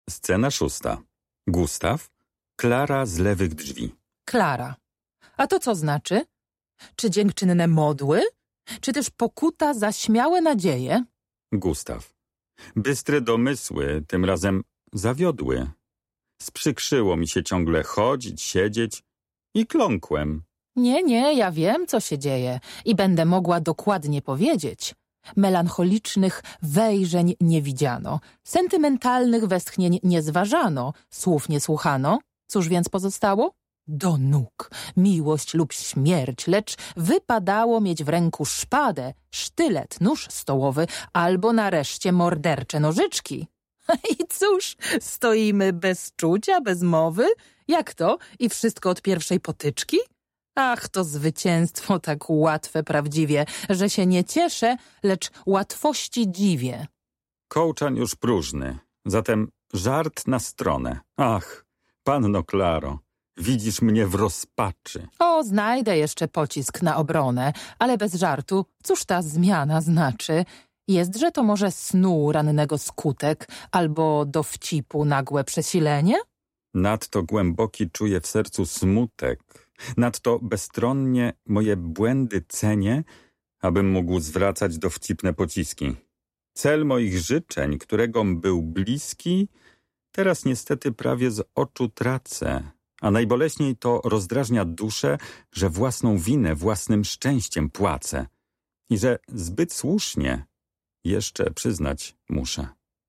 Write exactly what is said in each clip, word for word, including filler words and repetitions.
Scena szósta. Gustaw, Klara z lewych drzwi. Klara. A to co znaczy? Czy dziękczynne modły? Czy też pokuta za śmiałe nadzieje? Gustaw. Bystre domysły tym razem zawiodły. Sprzykrzyło mi się ciągle chodzić, siedzieć i kląkłem. Nie, nie, ja wiem, co się dzieje i będę mogła dokładnie powiedzieć. Melancholicznych wejrzeń nie widziano, sentymentalnych westchnień nie zważano, słów nie słuchano. Cóż więc pozostało? Do nóg, miłość lub śmierć, lecz wypadało mieć w ręku szpadę, sztylet, nóż stołowy albo nareszcie mordercze nożyczki. I cóż, stoimy bez czucia, bez mowy? Jak to? I wszystko od pierwszej potyczki? Ach, to zwycięstwo tak łatwe prawdziwie, że się nie cieszę, lecz łatwości dziwię. Kołczan już próżny, zatem żart na stronę. Ach, panno Klaro, widzisz mnie w rozpaczy. O, znajdę jeszcze pocisk na obronę, ale bez żartu, cóż ta zmiana znaczy? Jestże to może snu rannego skutek, albo dowcipu nagłe przesilenie? Nadto głęboki czuję w sercu smutek, nadto bezstronnie moje błędy cenię, abym mógł zwracać dowcipne pociski. Cel moich życzeń, któregom był bliski, teraz niestety prawie z oczu tracę, a najboleśniej to rozdrażnia duszę, że własną winę własnym szczęściem płacę i że zbyt słusznie jeszcze przyznać muszę.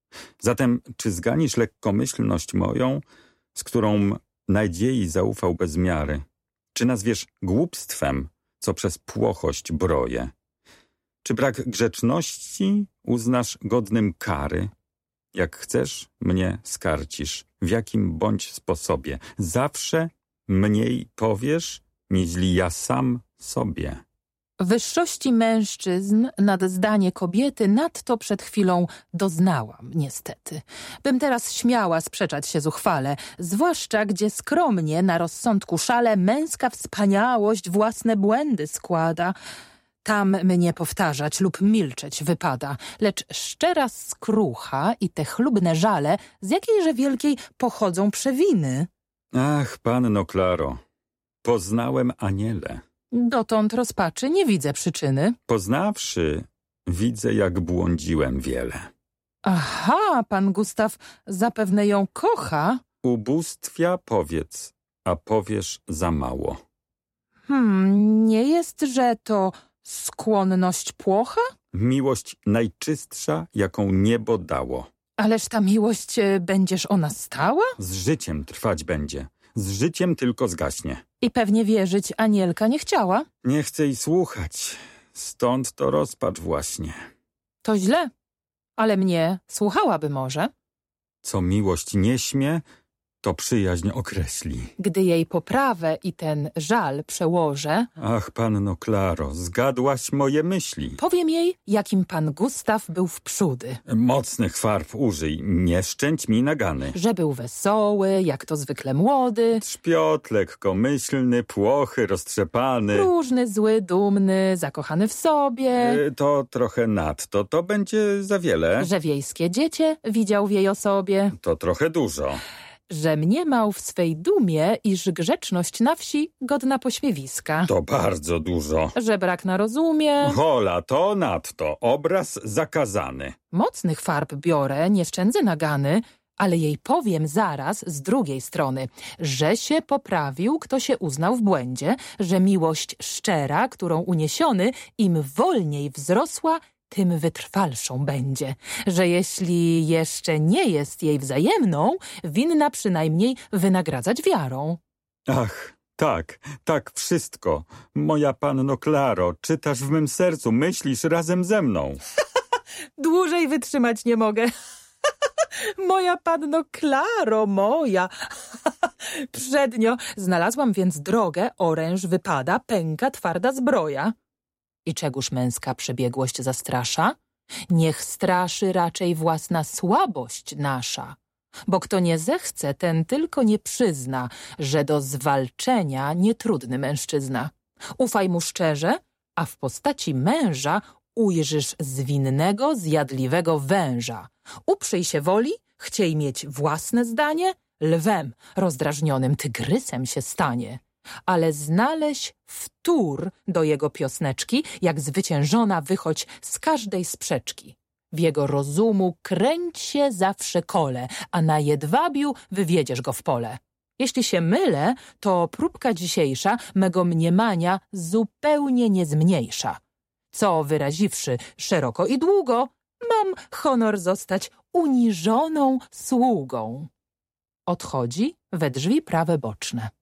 Zatem czy zganisz lekkomyślność moją, z którą nadziei zaufał bez miary? Czy nazwiesz głupstwem, co przez płochość broje? Czy brak grzeczności uznasz godnym kary? Jak chcesz, mnie skarcisz, w jakim bądź sposobie. Zawsze mniej powiesz, niźli ja sam sobie. Wyższości mężczyzn nad zdanie kobiety nadto przed chwilą doznałam, niestety. Bym teraz śmiała sprzeczać się zuchwale, zwłaszcza gdzie skromnie na rozsądku szale męska wspaniałość własne błędy składa. Tam mnie powtarzać lub milczeć wypada, lecz szczera skrucha i te chlubne żale z jakiejże wielkiej pochodzą przewiny. Ach, panno Klaro, poznałem aniele. Dotąd rozpaczy nie widzę przyczyny. Poznawszy, widzę, jak błądziłem wiele. Aha, pan Gustaw zapewne ją kocha. Ubóstwia powiedz, a powiesz za mało. Hmm, nie jest, że to skłonność płocha? Miłość najczystsza, jaką niebo dało. Ależ ta miłość e, będziesz ona stała? Z życiem trwać będzie, z życiem tylko zgaśnie. I pewnie wierzyć Anielka nie chciała? Nie chcę i słuchać, stąd to rozpacz właśnie. To źle, ale mnie słuchałaby może. Co miłość nie śmie, to przyjaźń określi. Gdy jej poprawę i ten żal przełożę, Ach, panno Klaro, zgadłaś moje myśli. powiem jej, jakim pan Gustaw był wprzódy. Mocnych farb użyj, nie szczęć mi nagany. Że był wesoły, jak to zwykle młody, Trzpiot, lekkomyślny, płochy, roztrzepany. różny, zły, dumny, zakochany w sobie, Y, To trochę nadto, to będzie za wiele. że wiejskie dziecię widział w jej osobie, To trochę dużo. że mniemał w swej dumie, iż grzeczność na wsi godna pośmiewiska, To bardzo dużo. że brak na rozumie. Hola, to nadto, obraz zakazany. Mocnych farb biorę, nie szczędzę nagany, ale jej powiem zaraz z drugiej strony, że się poprawił, kto się uznał w błędzie, że miłość szczera, którą uniesiony, im wolniej wzrosła, tym wytrwalszą będzie, że jeśli jeszcze nie jest jej wzajemną, winna przynajmniej wynagradzać wiarą. Ach, tak, tak wszystko. Moja panno Klaro, czytasz w mym sercu, myślisz razem ze mną. Dłużej wytrzymać nie mogę. Moja panno Klaro, moja. Przednio znalazłam więc drogę, oręż wypada, pęka twarda zbroja. I czegóż męska przebiegłość zastrasza? Niech straszy raczej własna słabość nasza. Bo kto nie zechce, ten tylko nie przyzna, że do zwalczenia nietrudny mężczyzna. Ufaj mu szczerze, a w postaci męża ujrzysz zwinnego, zjadliwego węża. Uprzyj się woli, Chciej mieć własne zdanie? Lwem rozdrażnionym tygrysem się stanie. Ale znaleźć wtór do jego piosneczki, jak zwyciężona wychodź z każdej sprzeczki. W jego rozumu kręć się zawsze kole, a na jedwabiu wywiedziesz go w pole. Jeśli się mylę, to próbka dzisiejsza mego mniemania zupełnie nie zmniejsza. Co wyraziwszy szeroko i długo, mam honor zostać uniżoną sługą. Odchodzi we drzwi prawe boczne.